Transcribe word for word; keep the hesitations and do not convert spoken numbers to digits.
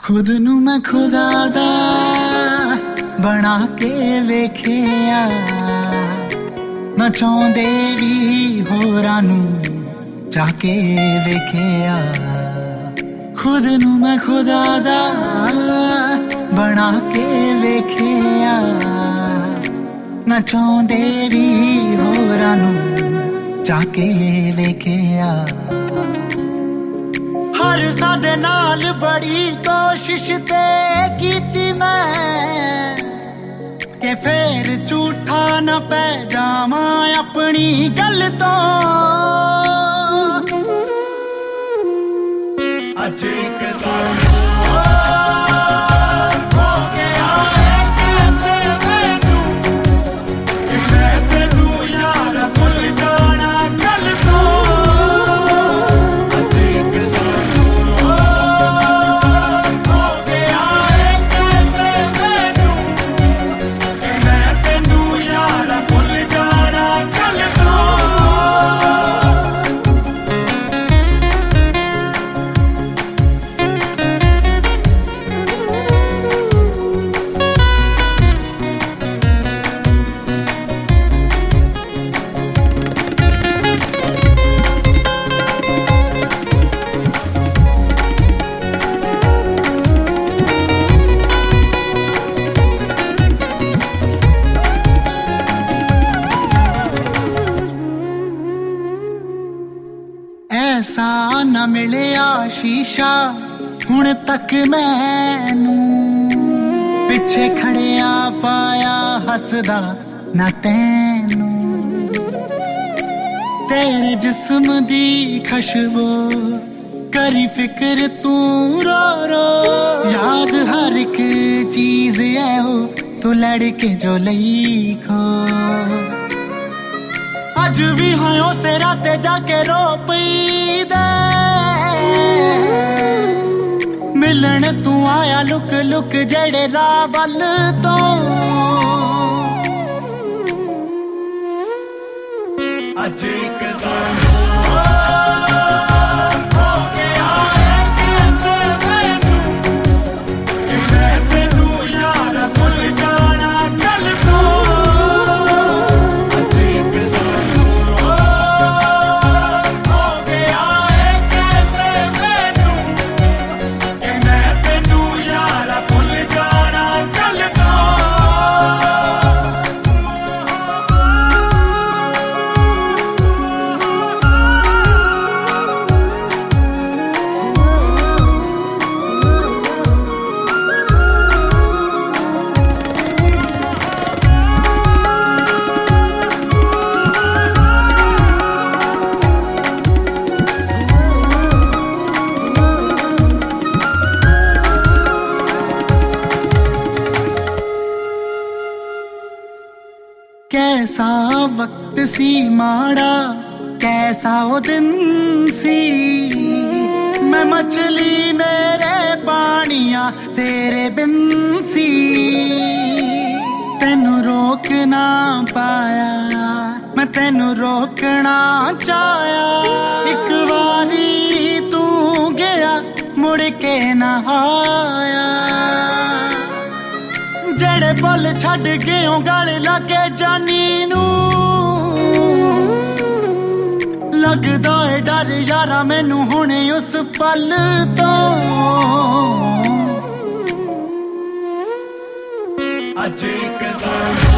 खुद नू मैं खुदा दा बना के वेखिया ना चाहुंदे भी होरां नू जाके वेखिया। खुद नू मैं खुदा दा बना के वेखिया ना चाहुंदे भी होरां नू जाके वेखिया। हर सादे नाल बड़ी कोशिश ते कीती मैं के फिर झूठा न पै जावां अपनी गल तो। अज एक साल ऐसा न मिलिया शीशा हुण तक मैनू पिछे खड़िया पाया हसदा ना तैनू। तेरे जिस्म दी खुशबू करी फिक्र तू रो रो याद हर एक चीज है हो तू लड़के जो लई खो। अज भी हायों से राते जाके रो पई दे मिलन तू आया लुक लुक जेड़े राह वल तो। अज एक साल कैसा वक्त सी माड़ा कैसा वो दिन सी। मैं मछली मेरे पानिया तेरे बिन सी। तेनू रोक ना पाया मैं तेनू रोकना चाहया। एक बारी तू गया मुड़ के ना आया। जेड़े पल छड़ गयो गल लगे जानी नू लगदा है डर यारा मैनू हुणे उस पल तो। अज एक साल